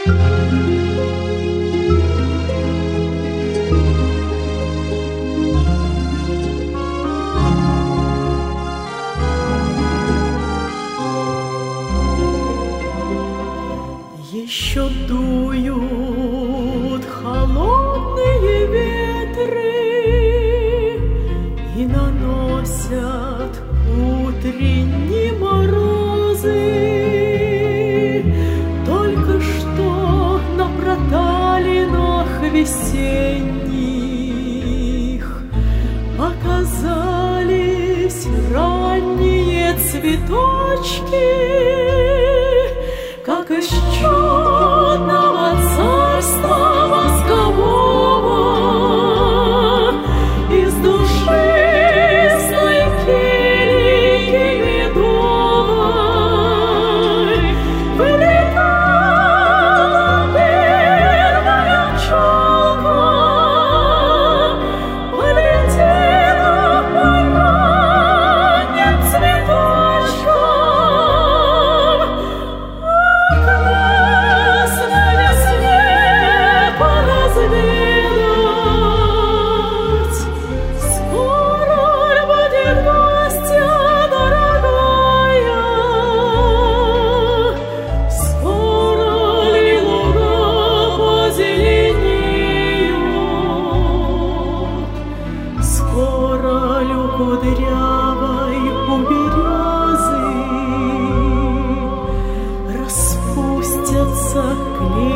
Еще дуют холодные ветры и наносят утренние морозы. Только что на проталинах весенних показались ранние цветочки, как из чудного царства воскового, из души сной кельи медовой вылетала первая пчелка, полетела по ранним цветочкам. Кудрявой у березы распустятся клещи.